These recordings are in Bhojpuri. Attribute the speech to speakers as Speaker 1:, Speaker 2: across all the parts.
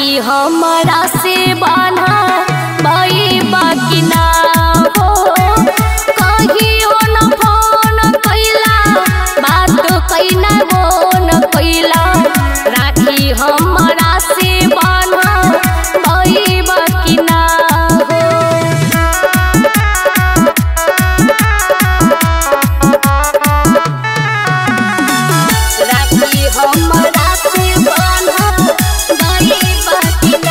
Speaker 1: राखी हमरा से बान्हा बाई बाकी ना हो। कहियो न फोन कैला बात कैना वो न कैला। राखी हमरा से बान्हा बाई बाकी ना हो। राखी हमरा से बान्हा बाई बाकी ना।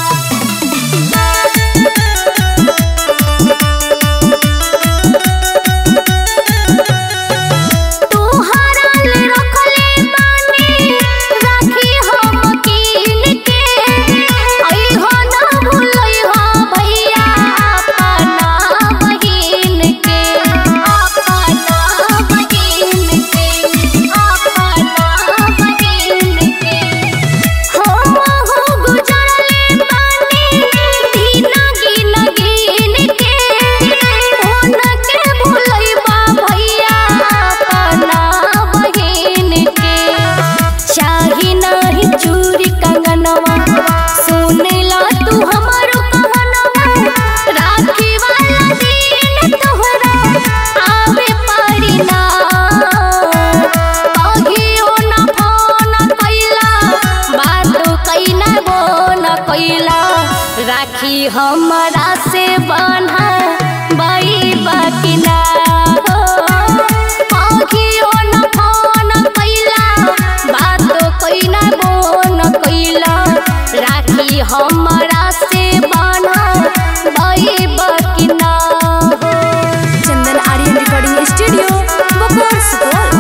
Speaker 1: राखी हमरा से बान्हा बाई बाकी ना हो। कहियो न फोन कैला बात कैना वो न कैला। राखी हमरा से बान्हा बाई बाकी ना हो।
Speaker 2: Chandan Aryan recording studio Bakor Supaul.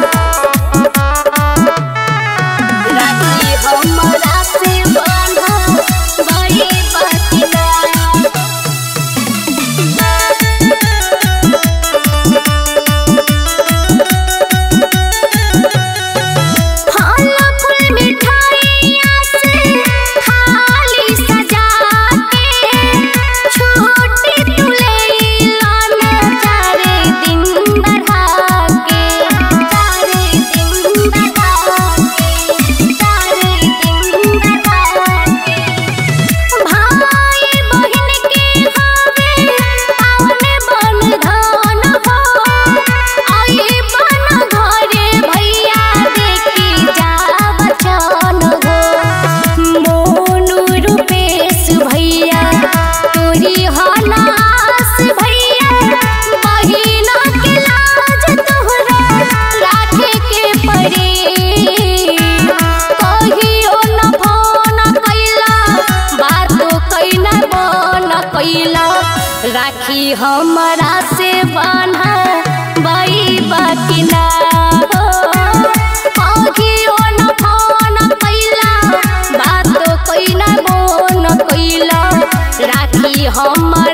Speaker 1: राखी हमरा से बान्हा बाई बाकी ना। राखी हमरा से बान्हा बाई बाकी ना हो। कहियो न फोन कैला बात कैना वो न कैला। राखी हमरा